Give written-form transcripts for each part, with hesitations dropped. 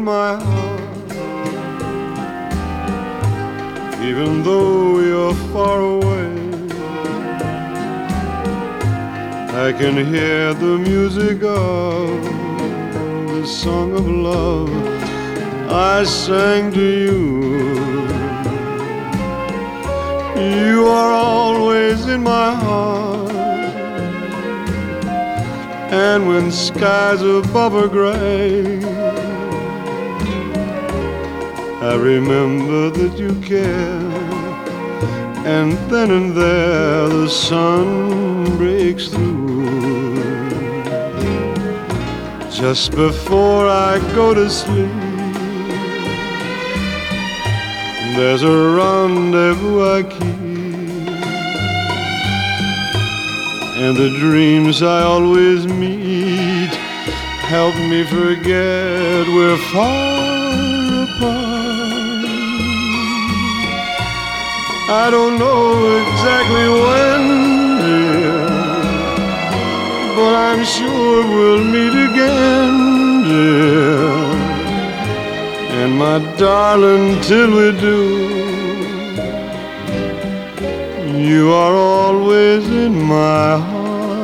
my heart. Even though you're far away, I can hear the music of the song of love I sang to you. You are always in my heart, and when skies above are gray, I remember that you care, and then and there the sun breaks through. Just before I go to sleep, there's a rendezvous I keep, and the dreams I always meet help me forget we're far apart. I don't know exactly when, dear, but I'm sure we'll meet again, dear. And my darling, till we do, you are always in my heart.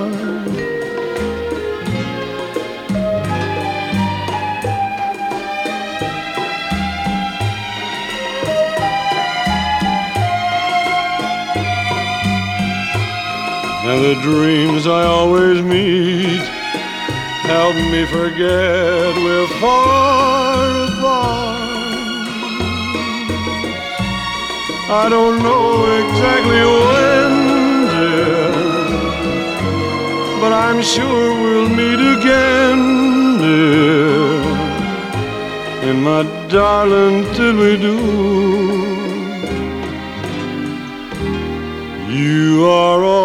And the dreams I always meet help me forget we're far apart. I don't know exactly when, dear, but I'm sure we'll meet again, dear. And my darling, till we do, you are all